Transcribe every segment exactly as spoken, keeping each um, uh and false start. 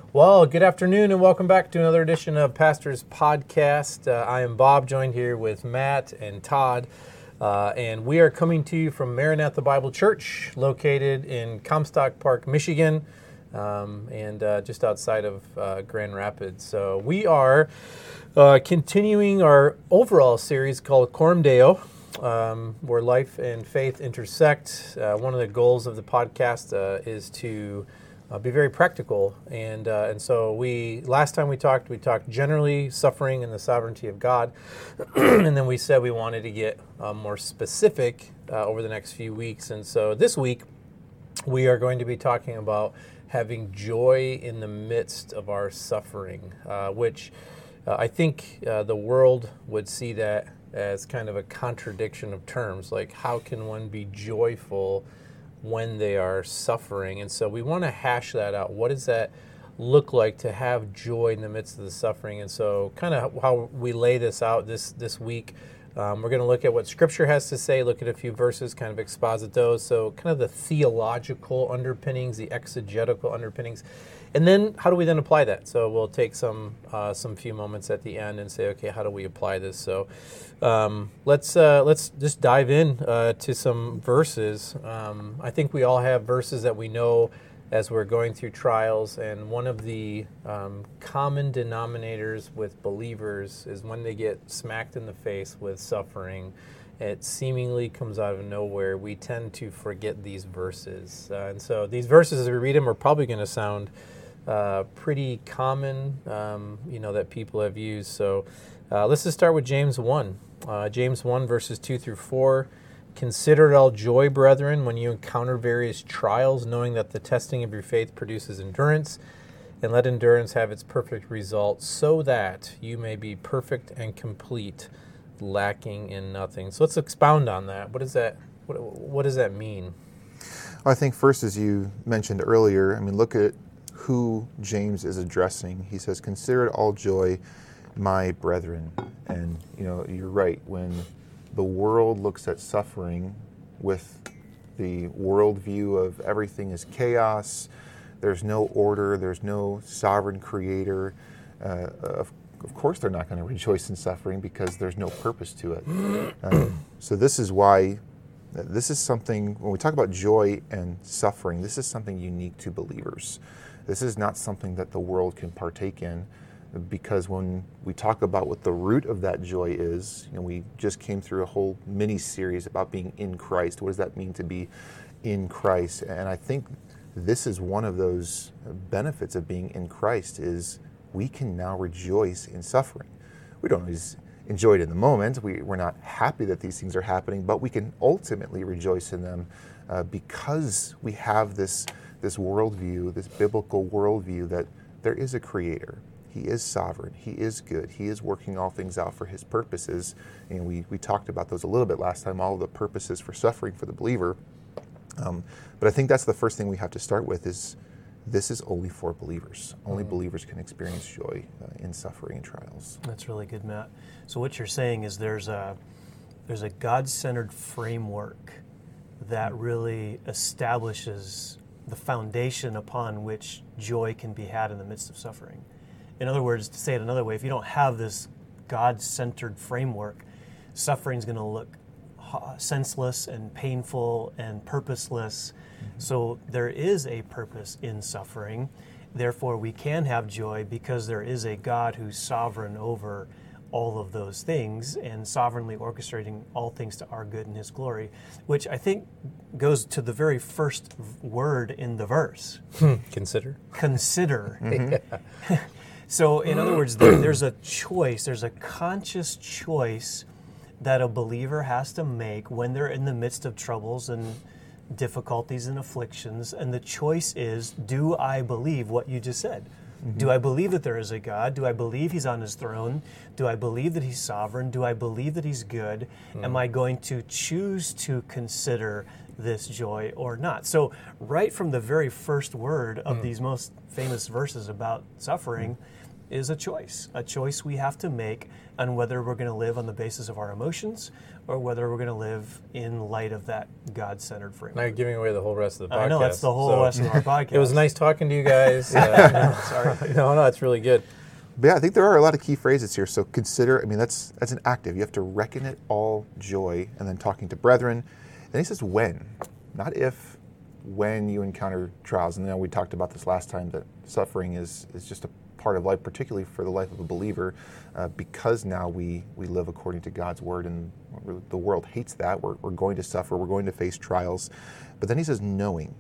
Well, good afternoon and welcome back to another edition of Pastor's Podcast. Uh, I am Bob, joined here with Matt and Todd, uh, and we are coming to you from Maranatha Bible Church, located in Comstock Park, Michigan, um, and uh, just outside of uh, Grand Rapids. So we are uh, continuing our overall series called Coram Deo, um, where life and faith intersect. Uh, one of the goals of the podcast uh, is to Uh, be very practical, and uh, and so we last time we talked, we talked generally suffering and the sovereignty of God, and then we said we wanted to get uh, more specific uh, over the next few weeks. And so this week we are going to be talking about having joy in the midst of our suffering, uh, which uh, I think uh, the world would see that as kind of a contradiction of terms. Like, how can one be joyful when they are suffering? And so we want to hash that out. What does that look like to have joy in the midst of the suffering? And so kind of how we lay this out this this week, um, we're going to look at what Scripture has to say, look at a few verses, kind of exposit those, so kind of the theological underpinnings, the exegetical underpinnings, and then how do we then apply that? So we'll take some uh, some few moments at the end and say, okay, how do we apply this? So um, let's uh, let's just dive in uh, to some verses. Um, I think we all have verses that we know as we're going through trials, and one of the um, common denominators with believers is when they get smacked in the face with suffering, it seemingly comes out of nowhere, we tend to forget these verses. Uh, and so these verses, as we read them, are probably going to sound uh, pretty common, um, you know, that people have used. So uh, let's just start with James one. Uh, James one, verses two through four. Consider it all joy, brethren, when you encounter various trials, knowing that the testing of your faith produces endurance, and let endurance have its perfect result, so that you may be perfect and complete, lacking in nothing. So let's expound on that. What does that what, what does that mean? Well, I think first, as you mentioned earlier, I mean, look at who James is addressing. He says, "Consider it all joy, my brethren." And you know, you're right. When the world looks at suffering with the worldview of everything is chaos, there's no order, there's no sovereign creator, uh, of, of course they're not going to rejoice in suffering because there's no purpose to it. Uh, so this is why, this is something, when we talk about joy and suffering, this is something unique to believers. This is not something that the world can partake in. Because when we talk about what the root of that joy is, you know, we just came through a whole mini-series about being in Christ. What does that mean to be in Christ? And I think this is one of those benefits of being in Christ, is we can now rejoice in suffering. We don't always enjoy it in the moment. We, we're not happy that these things are happening, but we can ultimately rejoice in them uh, because we have this, this worldview, this biblical worldview that there is a creator. He is sovereign. He is good. He is working all things out for his purposes. And we, we talked about those a little bit last time, all of the purposes for suffering for the believer. Um, but I think that's the first thing we have to start with, is this is only for believers. Only mm. believers can experience joy uh, in suffering and trials. That's really good, Matt. So what you're saying is there's a, there's a God-centered framework that really establishes the foundation upon which joy can be had in the midst of suffering. In other words, to say it another way, if you don't have this God-centered framework, suffering is going to look senseless and painful and purposeless. Mm-hmm. So there is a purpose in suffering. Therefore, we can have joy because there is a God who's sovereign over all of those things and sovereignly orchestrating all things to our good and His glory, which I think goes to the very first word in the verse. Consider. Consider. Mm-hmm. So, in other words, there's a choice, there's a conscious choice that a believer has to make when they're in the midst of troubles and difficulties and afflictions. And the choice is, do I believe what you just said? Mm-hmm. Do I believe that there is a God? Do I believe He's on His throne? Do I believe that He's sovereign? Do I believe that He's good? Mm. Am I going to choose to consider this joy or not? So right from the very first word of mm. these most famous verses about suffering, is a choice, a choice we have to make on whether we're going to live on the basis of our emotions or whether we're going to live in light of that God-centered framework. Now you're giving away the whole rest of the podcast. I know, that's the whole so rest of our podcast. It was nice talking to you guys. Uh, Sorry. No, no, it's really good. But yeah, I think there are a lot of key phrases here. So consider, I mean, that's that's an active. You have to reckon it all joy, and then talking to brethren. And he says when, not if, when you encounter trials. And then we talked about this last time, that suffering is, is just a part of life, particularly for the life of a believer, uh, because now we, we live according to God's word, and the world hates that. We're, we're going to suffer, we're going to face trials. But then he says knowing.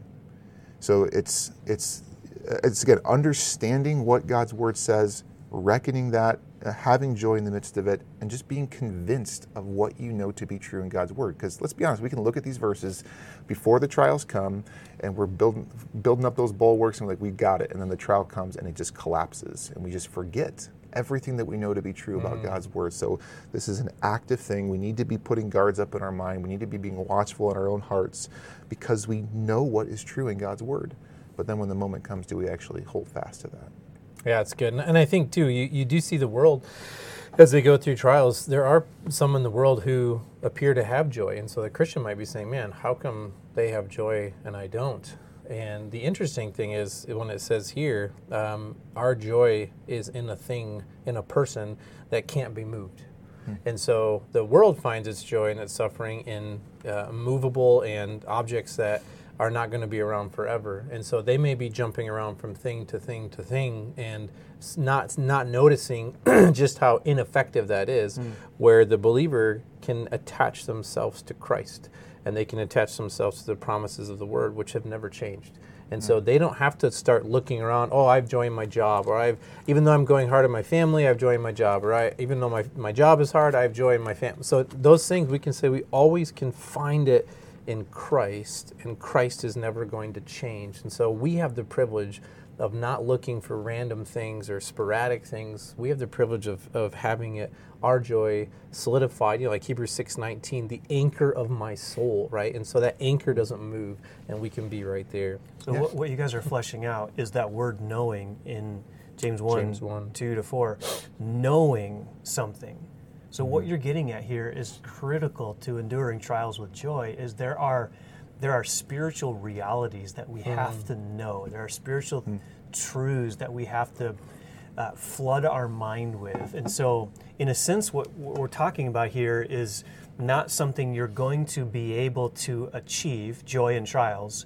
So it's, it's, it's again, understanding what God's word says, reckoning that, uh, having joy in the midst of it, and just being convinced of what you know to be true in God's word. Because let's be honest, we can look at these verses before the trials come, and we're building building up those bulwarks, and we're like, we got it. And then the trial comes, and it just collapses, and we just forget everything that we know to be true about mm. God's word. So this is an active thing. We need to be putting guards up in our mind. We need to be being watchful in our own hearts, because we know what is true in God's word. But then when the moment comes, do we actually hold fast to that? Yeah, it's good. And I think, too, you, you do see the world, as they go through trials, there are some in the world who appear to have joy. And so the Christian might be saying, man, how come they have joy and I don't? And the interesting thing is, when it says here, um, our joy is in a thing, in a person that can't be moved. Hmm. And so the world finds its joy and its suffering in uh, movable and objects that are not going to be around forever. And so they may be jumping around from thing to thing to thing and not not noticing just how ineffective that is, mm. where the believer can attach themselves to Christ, and they can attach themselves to the promises of the Word, which have never changed. And mm. so they don't have to start looking around, oh, I've joined my job, or I've, even though I'm going hard in my family, I've joined my job, or I, even though my, my job is hard, I've joined my family. So those things, we can say we always can find it in Christ, and Christ is never going to change. And so we have the privilege of not looking for random things or sporadic things. We have the privilege of, of having it, our joy solidified, you know, like Hebrews six nineteen, the anchor of my soul, right? And so that anchor doesn't move, and we can be right there. So yes. what, what you guys are fleshing out is that word knowing in James one, James one. two to four, knowing something. So what you're getting at here is critical to enduring trials with joy, is there are there are spiritual realities that we mm. have to know. There are spiritual mm. truths that we have to uh, flood our mind with. And so, in a sense, what, what we're talking about here is not something you're going to be able to achieve, joy in trials,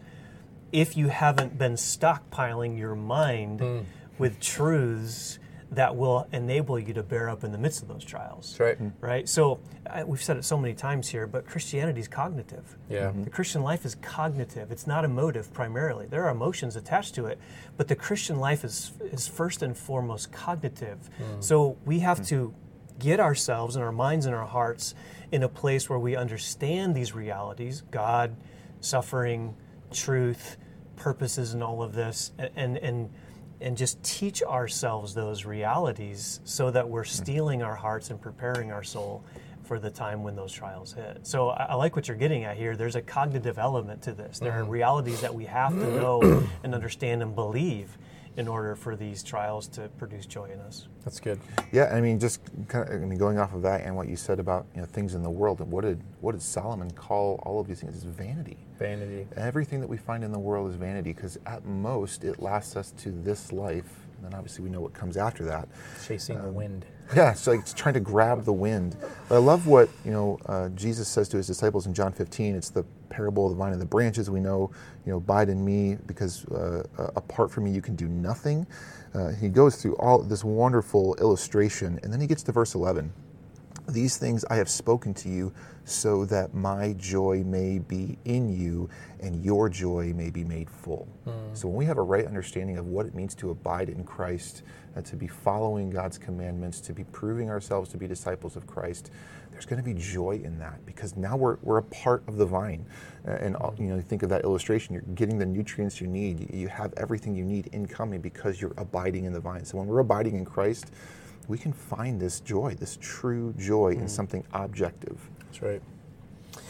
if you haven't been stockpiling your mind mm. with truths that will enable you to bear up in the midst of those trials. That's right. Right? So I, we've said it so many times here, but Christianity is cognitive. Yeah. Mm-hmm. The Christian life is cognitive. It's not emotive primarily. There are emotions attached to it, but the Christian life is is first and foremost cognitive. Mm. So we have mm. to get ourselves and our minds and our hearts in a place where we understand these realities, God, suffering, truth, purposes, and all of this, and and, and and just teach ourselves those realities so that we're steeling our hearts and preparing our soul for the time when those trials hit. So I, I like what you're getting at here. There's a cognitive element to this. There are realities that we have to know and understand and believe in order for these trials to produce joy in us. That's good. Yeah, I mean, just kind of, I mean, going off of that and what you said about, you know, things in the world, and what did what did Solomon call all of these things? It's vanity. Vanity. Everything that we find in the world is vanity, because at most it lasts us to this life, and then obviously we know what comes after that. Chasing um, the wind. Yeah, it's like it's trying to grab the wind. But I love what, you know, uh, Jesus says to his disciples in John fifteen. It's the parable of the vine and the branches. We know, you know, abide in me, because uh, uh, apart from me you can do nothing. Uh, he goes through all this wonderful illustration, and then he gets to verse eleven. These things I have spoken to you so that my joy may be in you and your joy may be made full. Mm. So when we have a right understanding of what it means to abide in Christ, uh, to be following God's commandments, to be proving ourselves to be disciples of Christ, there's going to be joy in that, because now we're we're a part of the vine. Uh, and mm. you know, think of that illustration. You're getting the nutrients you need. You, you have everything you need incoming because you're abiding in the vine. So when we're abiding in Christ, we can find this joy, this true joy mm. in something objective. That's right.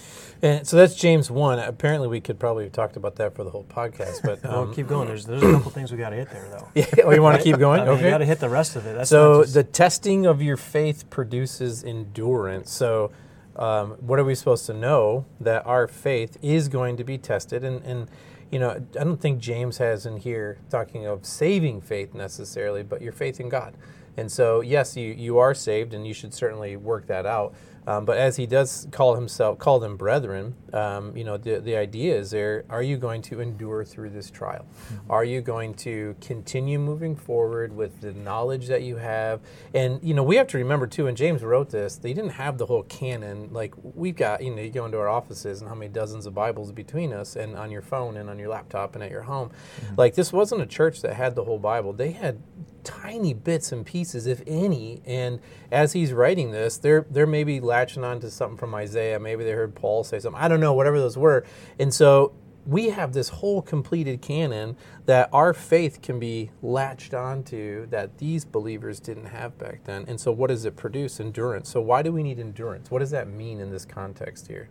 And so that's James one. Apparently, we could probably have talked about that for the whole podcast, but um, well, keep going. There's there's a couple things we got to hit there, though. Yeah, oh, you want to keep going? I mean, Okay. You got to hit the rest of it. That's so not just, the testing of your faith produces endurance. So um, what are we supposed to know? That our faith is going to be tested, and and you know, I don't think James has in here talking of saving faith necessarily, but your faith in God. And so, yes, you, you are saved, and you should certainly work that out. Um, but as he does call himself, call them brethren, um, you know, the, the idea is there, are you going to endure through this trial? Mm-hmm. Are you going to continue moving forward with the knowledge that you have? And, you know, we have to remember, too, when James wrote this, they didn't have the whole canon. Like, we've got, you know, you go into our offices and how many dozens of Bibles between us and on your phone and on your laptop and at your home. Mm-hmm. Like, this wasn't a church that had the whole Bible. They had tiny bits and pieces, if any, and as he's writing this, they're they're maybe latching on to something from Isaiah. Maybe they heard Paul say something. I don't know, whatever those were. And so we have this whole completed canon that our faith can be latched onto that these believers didn't have back then. And so what does it produce? Endurance. So why do we need endurance? What does that mean in this context here?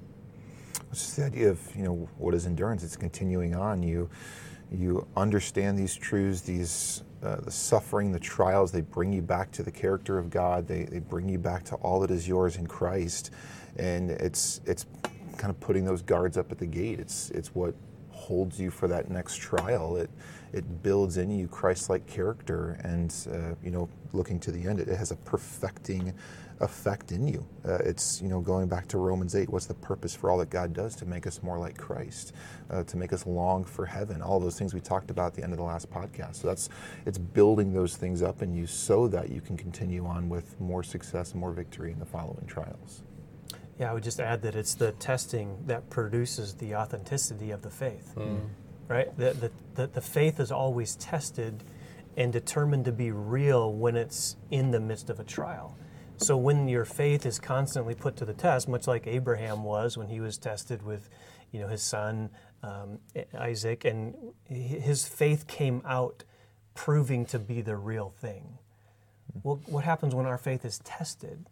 It's just the idea of, you know, what is endurance? It's continuing on. You you understand these truths, these uh, the suffering, the trials, they bring you back to the character of God. They they bring you back to all that is yours in Christ. And it's it's kind of putting those guards up at the gate. It's it's what holds you for that next trial. It it builds in you Christ-like character, and uh, you know, looking to the end, it, it has a perfecting effect in you. Uh, it's, you know, going back to Romans eight, what's the purpose for all that God does? To make us more like Christ, uh, to make us long for heaven, all those things we talked about at the end of the last podcast. So that's, it's building those things up in you so that you can continue on with more success and more victory in the following trials. Yeah, I would just add that it's the testing that produces the authenticity of the faith, mm. right? The, the, the, the faith is always tested and determined to be real when it's in the midst of a trial. So when your faith is constantly put to the test, much like Abraham was when he was tested with, you know, his son um, Isaac, and his faith came out proving to be the real thing. Well, what happens when our faith is tested?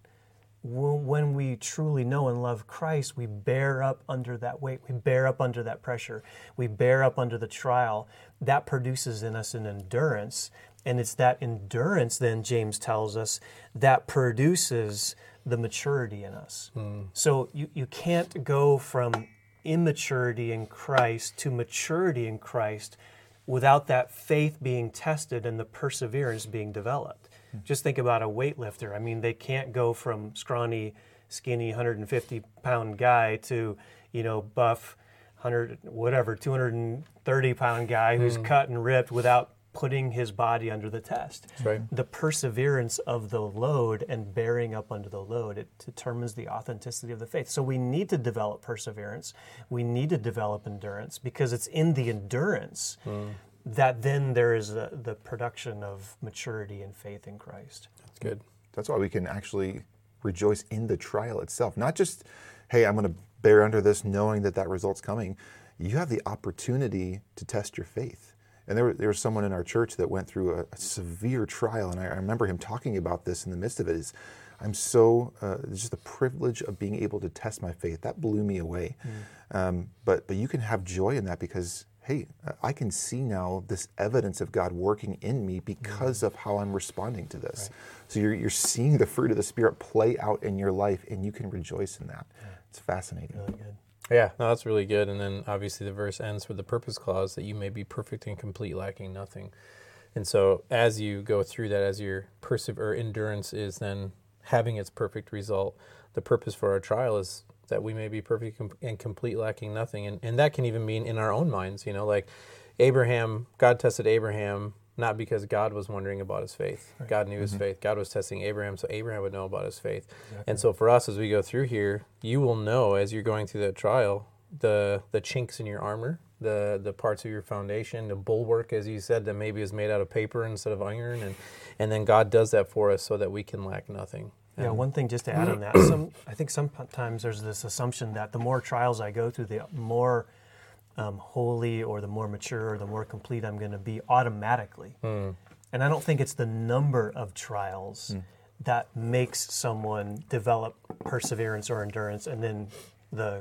When we truly know and love Christ, we bear up under that weight. We bear up under that pressure. We bear up under the trial. That produces in us an endurance. And it's that endurance, then, James tells us, that produces the maturity in us. Mm. So you, you can't go from immaturity in Christ to maturity in Christ without that faith being tested and the perseverance being developed. Mm. Just think about a weightlifter. I mean, they can't go from scrawny, skinny, one hundred fifty pound guy to, you know, buff, one hundred, whatever, two hundred thirty pound guy who's mm. cut and ripped without putting his body under the test. That's right. The perseverance of the load and bearing up under the load, it determines the authenticity of the faith. So we need to develop perseverance. We need to develop endurance, because it's in the endurance mm. that then there is a, the production of maturity and faith in Christ. That's good. That's why we can actually rejoice in the trial itself. Not just, hey, I'm going to bear under this knowing that that result's coming. You have the opportunity to test your faith. And there, there was someone in our church that went through a, a severe trial, and I, I remember him talking about this in the midst of it. Is I'm so uh, it's just the privilege of being able to test my faith. That blew me away. Mm. Um, but but you can have joy in that, because hey, I can see now this evidence of God working in me because mm. of how I'm responding to this. Right. So you're you're seeing the fruit of the Spirit play out in your life, and you can rejoice in that. Yeah. It's fascinating. Really good. Yeah, no, that's really good. And then obviously the verse ends with the purpose clause that you may be perfect and complete, lacking nothing. And so as you go through that, as your persever- or endurance is then having its perfect result, the purpose for our trial is that we may be perfect and complete, lacking nothing. And, and that can even mean in our own minds, you know, like Abraham, God tested Abraham not because God was wondering about his faith. Right. God knew his mm-hmm. faith. God was testing Abraham, so Abraham would know about his faith. Exactly. And so for us, as we go through here, you will know as you're going through that trial, the the chinks in your armor, the the parts of your foundation, the bulwark, as you said, that maybe is made out of paper instead of iron. And, and then God does that for us so that we can lack nothing. Yeah, and one thing just to add on that, some I think sometimes there's this assumption that the more trials I go through, the more Um, holy or the more mature or the more complete I'm going to be automatically. Mm. And I don't think it's the number of trials mm. that makes someone develop perseverance or endurance, and then the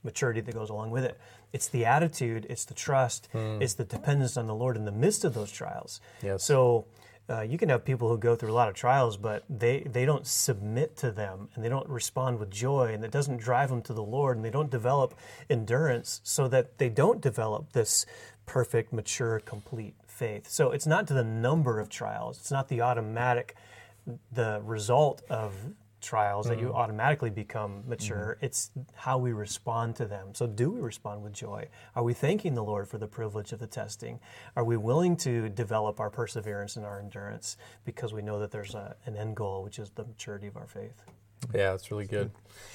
maturity that goes along with it. It's the attitude, it's the trust, Hmm. it's the dependence on the Lord in the midst of those trials. Yes. So uh, you can have people who go through a lot of trials, but they, they don't submit to them, and they don't respond with joy, and it doesn't drive them to the Lord, and they don't develop endurance so that they don't develop this perfect, mature, complete faith. So it's not to the number of trials. It's not the automatic, the result of trials that you automatically become mature. Mm-hmm. It's how we respond to them. So do we respond with joy? Are we thanking the Lord for the privilege of the testing? Are we willing to develop our perseverance and our endurance because we know that there's a, an end goal, which is the maturity of our faith? Yeah, that's really good.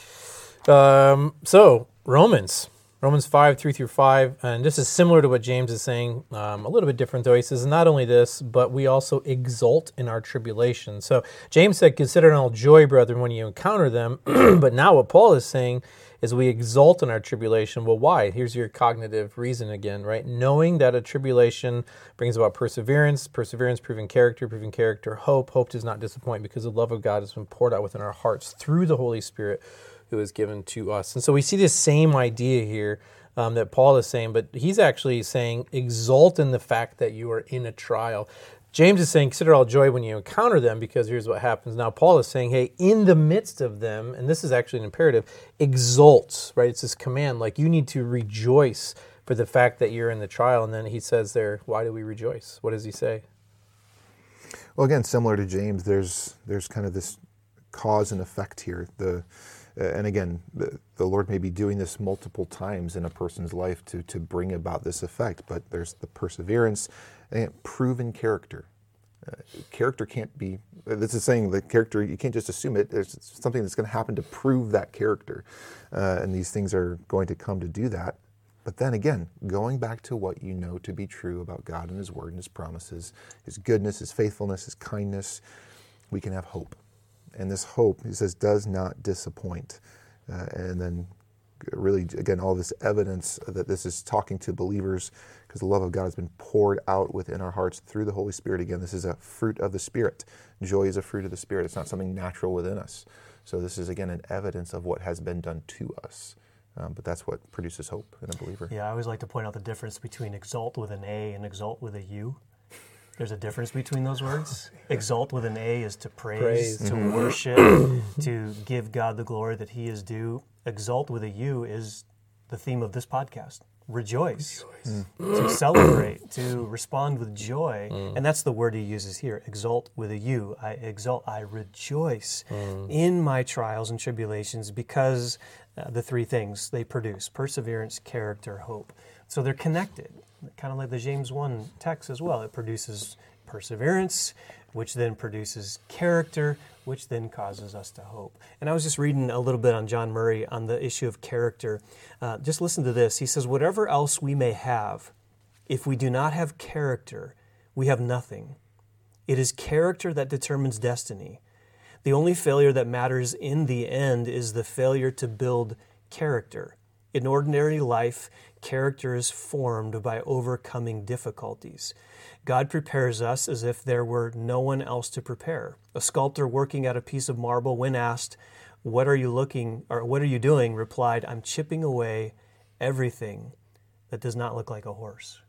Um, so, Romans. Romans five, three through five, and this is similar to what James is saying, um, a little bit different though. He says, not only this, but we also exult in our tribulation. So James said, consider it all joy, brethren, when you encounter them. But now what Paul is saying is we exult in our tribulation. Well, why? Here's your cognitive reason again, right? Knowing that a tribulation brings about perseverance, perseverance proving character, proving character, hope. Hope does not disappoint because the love of God has been poured out within our hearts through the Holy Spirit who is given to us. And so we see this same idea here um, that Paul is saying, but he's actually saying exult in the fact that you are in a trial. James is saying consider all joy when you encounter them, because here's what happens. Now Paul is saying, hey, in the midst of them, and this is actually an imperative, exult, right? It's this command, like you need to rejoice for the fact that you're in the trial. And then he says there, why do we rejoice? What does he say? Well, again, similar to James, there's there's kind of this cause and effect here. The Uh, and again, the, the Lord may be doing this multiple times in a person's life to, to bring about this effect, but there's the perseverance and proven character. Uh, character can't be, this is saying the character, you can't just assume it. There's something that's going to happen to prove that character. Uh, and these things are going to come to do that. But then again, going back to what you know to be true about God and His Word and His promises, His goodness, His faithfulness, His kindness, we can have hope. And this hope, he says, does not disappoint. Uh, and then really, again, all this evidence that this is talking to believers because the love of God has been poured out within our hearts through the Holy Spirit. Again, this is a fruit of the Spirit. Joy is a fruit of the Spirit. It's not something natural within us. So this is, again, an evidence of what has been done to us. Um, but that's what produces hope in a believer. Yeah, I always like to point out the difference between exalt with an A and exalt with a U. There's a difference between those words. Exalt with an A is to praise, Praise. to Mm-hmm. worship, to give God the glory that He is due. Exalt with a U is the theme of this podcast. Rejoice, Rejoice. Mm. to celebrate, to respond with joy. Mm. And that's the word he uses here, exalt with a U. I exalt, I rejoice mm. in my trials and tribulations because uh, the three things they produce, perseverance, character, hope. So they're connected. Kind of like the James one text as well. It produces perseverance, which then produces character, which then causes us to hope. And I was just reading a little bit on John Murray on the issue of character. Uh, just listen to this. He says, whatever else we may have, if we do not have character, we have nothing. It is character that determines destiny. The only failure that matters in the end is the failure to build character. In ordinary life, character is formed by overcoming difficulties. God prepares us as if there were no one else to prepare. A sculptor working at a piece of marble, when asked, "What are you looking or what are you doing?" replied, "I'm chipping away everything that does not look like a horse."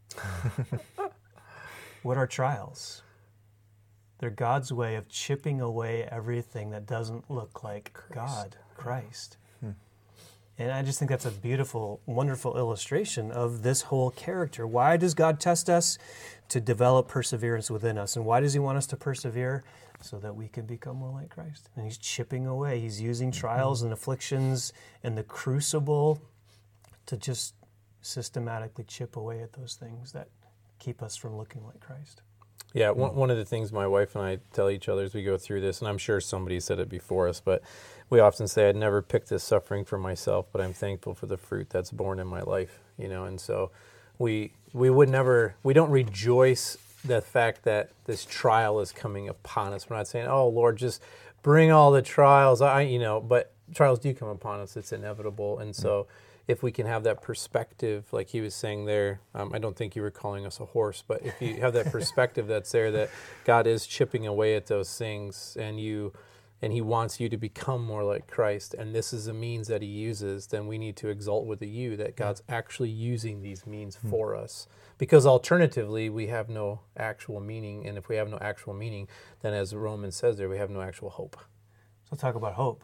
What are trials? They're God's way of chipping away everything that doesn't look like Christ. God, Christ. And I just think that's a beautiful, wonderful illustration of this whole character. Why does God test us? To develop perseverance within us. And why does He want us to persevere? So that we can become more like Christ. And He's chipping away. He's using trials and afflictions and the crucible to just systematically chip away at those things that keep us from looking like Christ. Yeah, one, one of the things my wife and I tell each other as we go through this, and I'm sure somebody said it before us, but we often say, I'd never picked this suffering for myself, but I'm thankful for the fruit that's born in my life, you know, and so we we would never, we don't rejoice the fact that this trial is coming upon us. We're not saying, oh, Lord, just bring all the trials, I, you know, but trials do come upon us. It's inevitable, and so if we can have that perspective, like he was saying there, um, I don't think you were calling us a horse, but if you have that perspective that's there, that God is chipping away at those things, and you and he wants you to become more like Christ, and this is a means that he uses, then we need to exalt with the you that God's actually using these means mm. for us. Because alternatively, we have no actual meaning, and if we have no actual meaning, then as Romans says there, we have no actual hope. So talk about hope.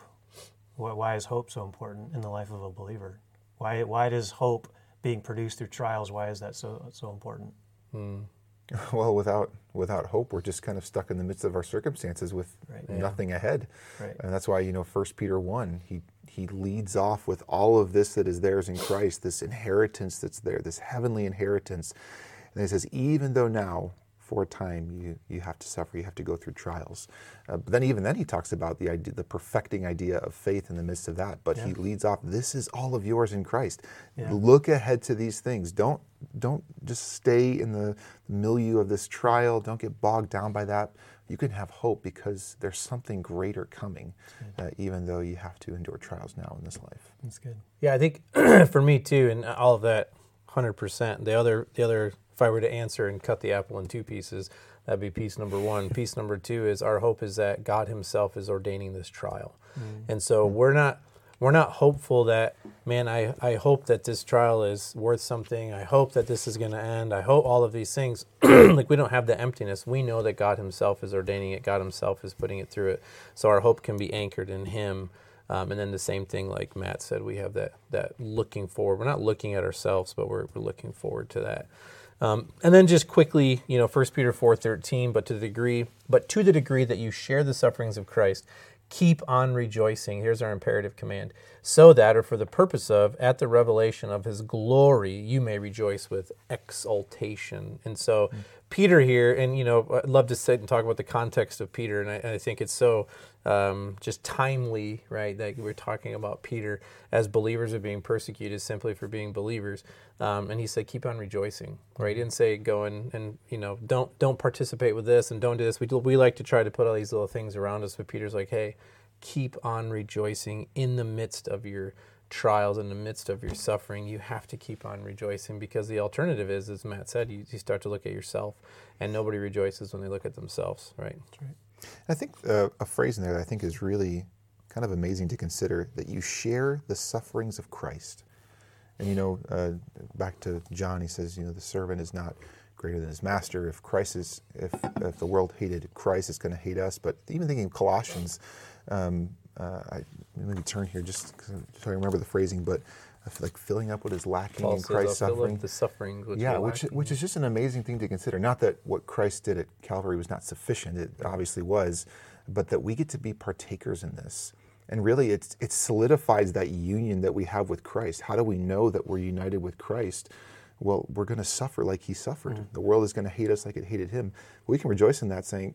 Why is hope so important in the life of a believer? Why why does hope being produced through trials, why is that so so important? Mm. Well, without without hope, we're just kind of stuck in the midst of our circumstances with right. nothing yeah. ahead. Right. And that's why, you know, First Peter one, he he leads off with all of this that is theirs in Christ, this inheritance that's there, this heavenly inheritance. And he says, even though now, for a time, you, you have to suffer, you have to go through trials. Uh, but then even then he talks about the idea, the perfecting idea of faith in the midst of that. But yeah. he leads off, this is all of yours in Christ. Yeah. Look ahead to these things. Don't don't just stay in the milieu of this trial. Don't get bogged down by that. You can have hope because there's something greater coming, uh, even though you have to endure trials now in this life. That's good. Yeah, I think for me too, and all of that, one hundred percent. The other, the other. If I were to answer and cut the apple in two pieces, that'd be piece number one. Piece number two is our hope is that God himself is ordaining this trial. Mm. And so mm. we're not we're not hopeful that, man, I, I hope that this trial is worth something. I hope that this is going to end. I hope all of these things. Like, we don't have the emptiness. We know that God himself is ordaining it. God himself is putting it through it. So our hope can be anchored in him. Um, and then the same thing, like Matt said, we have that that looking forward. We're not looking at ourselves, but we're, we're looking forward to that. Um, and then just quickly, you know, First Peter four thirteen, but to the degree, but to the degree that you share the sufferings of Christ, keep on rejoicing. Here's our imperative command. So that, or for the purpose of, at the revelation of his glory, you may rejoice with exultation. And so mm-hmm. Peter here, and, you know, I'd love to sit and talk about the context of Peter, and I, and I think it's so um, just timely, right, that we're talking about Peter as believers are being persecuted simply for being believers. Um, and he said, keep on rejoicing, right? He didn't say go and, and, you know, don't don't participate with this and don't do this. We, we like to try to put all these little things around us, but Peter's like, hey, keep on rejoicing in the midst of your trials, in the midst of your suffering. You have to keep on rejoicing, because the alternative is, as Matt said, you, you start to look at yourself, and nobody rejoices when they look at themselves, right? That's right. I think uh, a phrase in there that I think is really kind of amazing to consider, that you share the sufferings of Christ. And, you know, uh, back to John, he says, you know, the servant is not greater than his master. If Christ is, if, if the world hated Christ, it's going to hate us. But even thinking of Colossians, um, uh, I maybe turn here just so I remember the phrasing, but I feel like filling up what is lacking Paul in Christ's says, suffering. The suffering which yeah, which which is just an amazing thing to consider. Not that what Christ did at Calvary was not sufficient; it obviously was, but that we get to be partakers in this. And really, it's, it solidifies that union that we have with Christ. How do we know that we're united with Christ? Well, we're going to suffer like he suffered. Mm-hmm. The world is going to hate us like it hated him. We can rejoice in that, saying,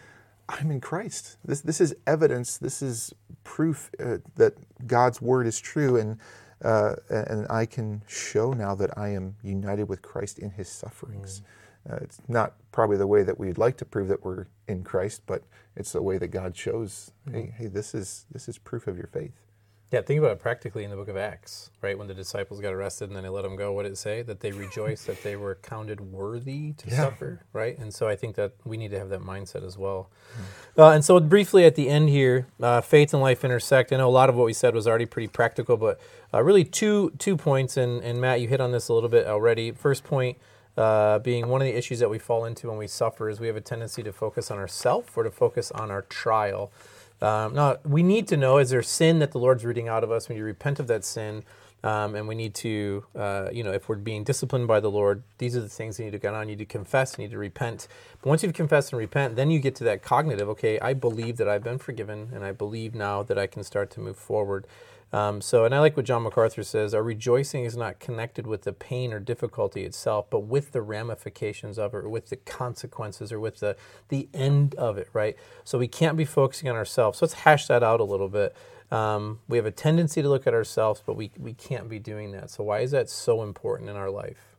I'm in Christ. This this is evidence, this is proof uh, that God's word is true, and uh, and I can show now that I am united with Christ in his sufferings. Mm-hmm. Uh, it's not probably the way that we'd like to prove that we're in Christ, but it's the way that God shows, mm-hmm. hey, hey, this is this is proof of your faith. Yeah, think about it practically in the book of Acts, right? When the disciples got arrested and then they let them go, what did it say? That they rejoiced that they were counted worthy to yeah. suffer, right? And so I think that we need to have that mindset as well. Mm-hmm. Uh, and so briefly at the end here, uh, faith and life intersect. I know a lot of what we said was already pretty practical, but uh, really two two points, and, and Matt, you hit on this a little bit already. First point, Uh, being one of the issues that we fall into when we suffer is we have a tendency to focus on ourself or to focus on our trial. Um, now, we need to know, is there sin that the Lord's rooting out of us? When you repent of that sin, um, and we need to, uh, you know, if we're being disciplined by the Lord, these are the things that need to get on. You need to confess, you need to repent. But once you've confessed and repent, then you get to that cognitive, okay, I believe that I've been forgiven, and I believe now that I can start to move forward. Um, so, and I like what John MacArthur says, our rejoicing is not connected with the pain or difficulty itself, but with the ramifications of it, or with the consequences, or with the, the end of it, right? So we can't be focusing on ourselves. So let's hash that out a little bit. Um, we have a tendency to look at ourselves, but we, we can't be doing that. So why is that so important in our life?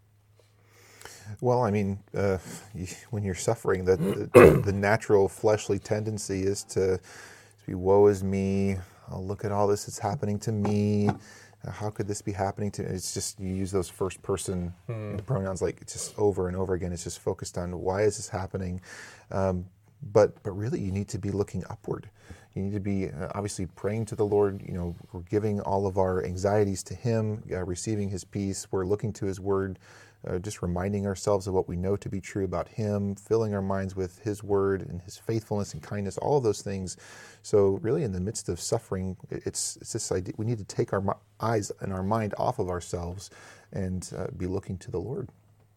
Well, I mean, uh, when you're suffering, the, the, the natural fleshly tendency is to, to be, woe is me, I'll look at all this that's happening to me. How could this be happening to me? It's just, you use those first person hmm. pronouns like just over and over again. It's just focused on why is this happening? Um, but but really, you need to be looking upward. You need to be uh, obviously praying to the Lord. You know, we're giving all of our anxieties to Him, uh, receiving His peace. We're looking to His Word, uh, just reminding ourselves of what we know to be true about Him, filling our minds with His Word and His faithfulness and kindness, all of those things. So really, in the midst of suffering, it's, it's this idea, we need to take our mi- eyes and our mind off of ourselves and uh, be looking to the Lord.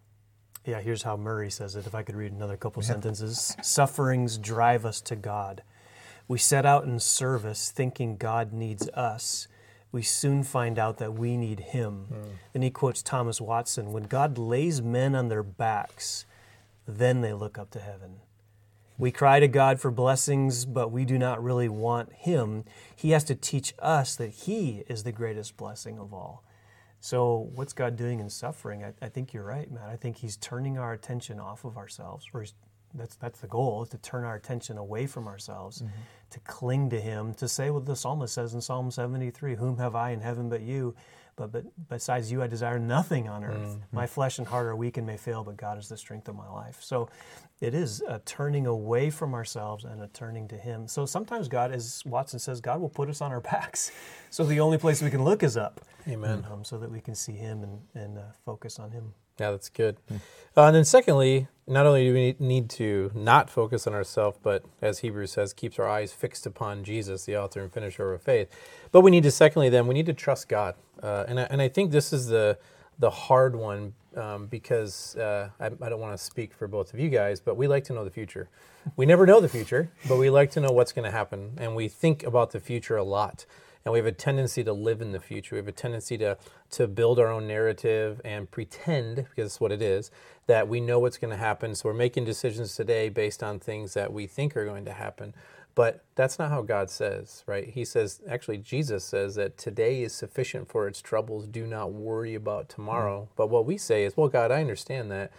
Yeah, here's how Murray says it, if I could read another couple Yeah. sentences. Sufferings drive us to God. We set out in service thinking God needs us. We soon find out that we need Him. Mm. Then he quotes Thomas Watson, when God lays men on their backs, then they look up to heaven. We cry to God for blessings, but we do not really want Him. He has to teach us that He is the greatest blessing of all. So what's God doing in suffering? I, I think you're right, Matt. I think He's turning our attention off of ourselves, or he's, that's that's the goal, is to turn our attention away from ourselves, mm-hmm. to cling to Him, to say what the psalmist says in Psalm seventy-three, whom have I in heaven but you? But, but besides you, I desire nothing on earth. Mm-hmm. My flesh and heart are weak and may fail, but God is the strength of my life. So it is a turning away from ourselves and a turning to Him. So sometimes God, as Watson says, God will put us on our backs. So the only place we can look is up. Amen. Um, so that we can see Him and, and uh, focus on Him. Yeah, that's good. Mm. Uh, and then secondly, not only do we need to not focus on ourselves, but as Hebrews says, keeps our eyes fixed upon Jesus, the author and finisher of our faith. But we need to, secondly, then, we need to trust God. Uh, and, I, and I think this is the the hard one um, because uh, I, I don't want to speak for both of you guys, but we like to know the future. We never know the future, but we like to know what's going to happen. And we think about the future a lot. And we have a tendency to live in the future. We have a tendency to to build our own narrative and pretend, because it's what it is, that we know what's going to happen. So we're making decisions today based on things that we think are going to happen. But that's not how God says, right? He says, actually, Jesus says that today is sufficient for its troubles. Do not worry about tomorrow. Mm-hmm. But what we say is, well, God, I understand that.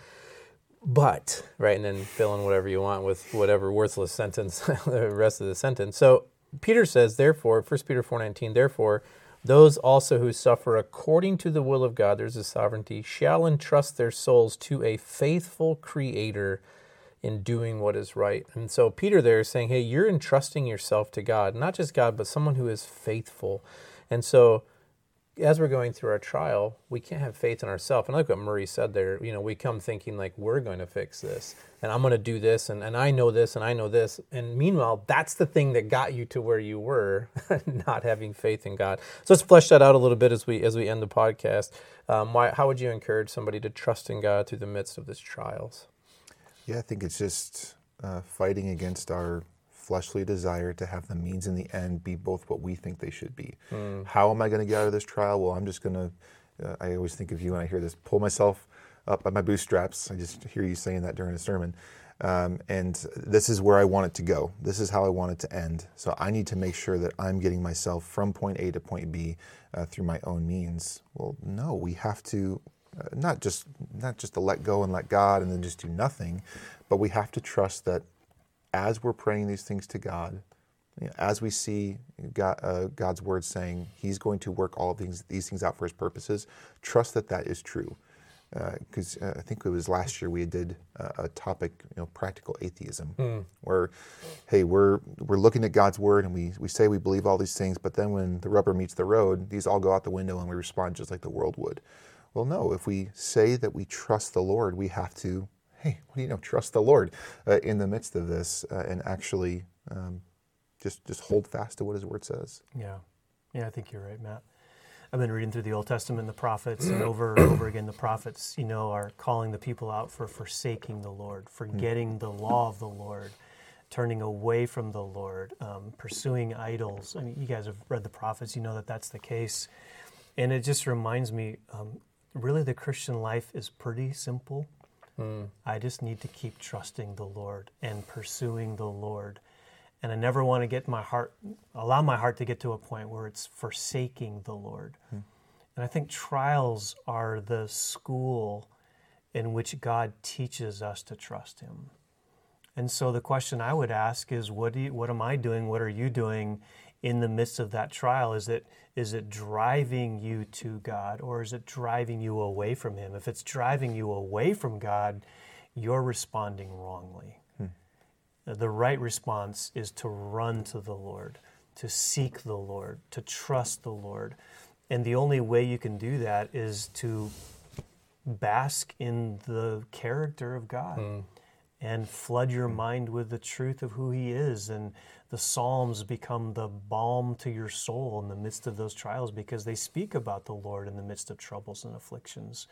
But, right, and then fill in whatever you want with whatever worthless sentence, the rest of the sentence. So Peter says, therefore, First Peter four nineteen, therefore, those also who suffer according to the will of God, there's a sovereignty, shall entrust their souls to a faithful Creator in doing what is right. And so Peter there is saying, hey, you're entrusting yourself to God, not just God, but someone who is faithful. And so as we're going through our trial, we can't have faith in ourselves. And like what Murray said there, you know, we come thinking like, we're going to fix this, and I'm going to do this, and, and I know this, and I know this. And meanwhile, that's the thing that got you to where you were, not having faith in God. So let's flesh that out a little bit as we as we end the podcast. Um, why, how would you encourage somebody to trust in God through the midst of these trials? Yeah, I think it's just uh, fighting against our fleshly desire to have the means in the end be both what we think they should be. Mm. How am I going to get out of this trial? Well, I'm just going to, uh, I always think of you when I hear this, pull myself up by my bootstraps. I just hear you saying that during a sermon. Um, and this is where I want it to go. This is how I want it to end. So I need to make sure that I'm getting myself from point A to point B uh, through my own means. Well, no, we have to uh, not just not just to let go and let God and then just do nothing, but we have to trust that as we're praying these things to God, you know, as we see God, uh, God's word saying He's going to work all of these, these things out for His purposes, trust that that is true. Because uh, uh, I think it was last year we did uh, a topic, you know, practical atheism, mm. where, hey, we're we're looking at God's word and we we say we believe all these things, but then when the rubber meets the road, these all go out the window and we respond just like the world would. Well, no, if we say that we trust the Lord, we have to, hey, what do you know, trust the Lord uh, in the midst of this uh, and actually um, just just hold fast to what His word says. Yeah, yeah, I think you're right, Matt. I've been reading through the Old Testament and the prophets, and over and over again, the prophets, you know, are calling the people out for forsaking the Lord, forgetting the law of the Lord, turning away from the Lord, um, pursuing idols. I mean, you guys have read the prophets, you know that that's the case. And it just reminds me, um, really the Christian life is pretty simple. Mm. I just need to keep trusting the Lord and pursuing the Lord. And I never want to get my heart, allow my heart to get to a point where it's forsaking the Lord. Hmm. And I think trials are the school in which God teaches us to trust Him. And so the question I would ask is, what do you, what am I doing? What are you doing in the midst of that trial? Is it is it driving you to God, or is it driving you away from Him? If it's driving you away from God, you're responding wrongly. The the right response is to run to the Lord, to seek the Lord, to trust the Lord. And the only way you can do that is to bask in the character of God mm. and flood your mind with the truth of who He is. And the Psalms become the balm to your soul in the midst of those trials because they speak about the Lord in the midst of troubles and afflictions.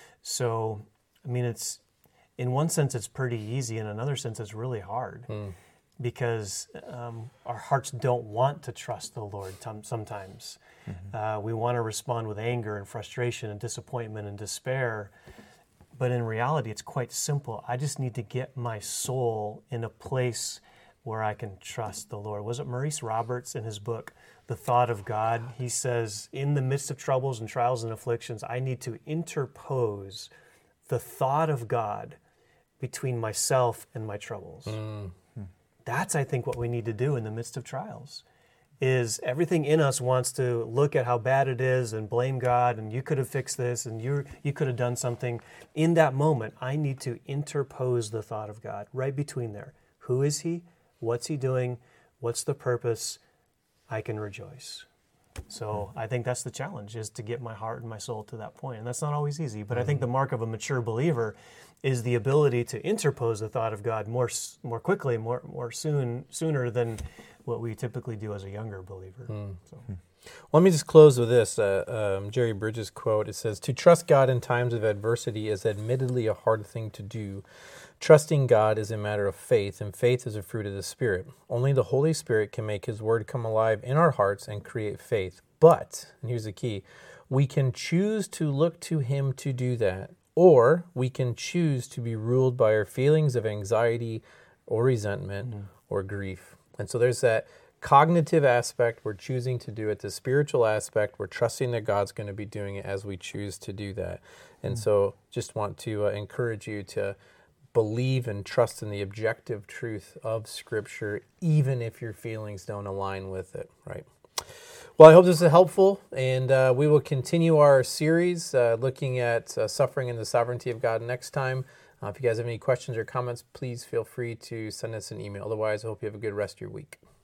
So, I mean, it's in one sense it's pretty easy, in another sense it's really hard mm. because um, our hearts don't want to trust the Lord t- sometimes. Mm-hmm. Uh, we want to respond with anger and frustration and disappointment and despair. But in reality, it's quite simple. I just need to get my soul in a place where I can trust the Lord. Was it Maurice Roberts in his book, The Thought of God? He says, in the midst of troubles and trials and afflictions, I need to interpose the thought of God between myself and my troubles. Mm-hmm. That's, I think, what we need to do in the midst of trials. Is everything in us wants to look at how bad it is and blame God and you could have fixed this and you you could have done something. In that moment, I need to interpose the thought of God right between there. Who is He? What's He doing? What's the purpose? I can rejoice. So I think that's the challenge, is to get my heart and my soul to that point. And that's not always easy, but I think the mark of a mature believer is the ability to interpose the thought of God more more quickly, more more soon sooner than what we typically do as a younger believer. Mm. So. Well, let me just close with this. Uh, um, Jerry Bridges quote, it says, "To trust God in times of adversity is admittedly a hard thing to do. Trusting God is a matter of faith, and faith is a fruit of the Spirit. Only the Holy Spirit can make His Word come alive in our hearts and create faith. But," and here's the key, "we can choose to look to Him to do that, or we can choose to be ruled by our feelings of anxiety or resentment mm. or grief." And so there's that cognitive aspect, we're choosing to do it. The spiritual aspect, we're trusting that God's going to be doing it as we choose to do that. And mm. so just want to uh, encourage you to believe and trust in the objective truth of Scripture, even if your feelings don't align with it, right? Well, I hope this is helpful, and uh, we will continue our series uh, looking at uh, suffering and the sovereignty of God next time. Uh, if you guys have any questions or comments, please feel free to send us an email. Otherwise, I hope you have a good rest of your week.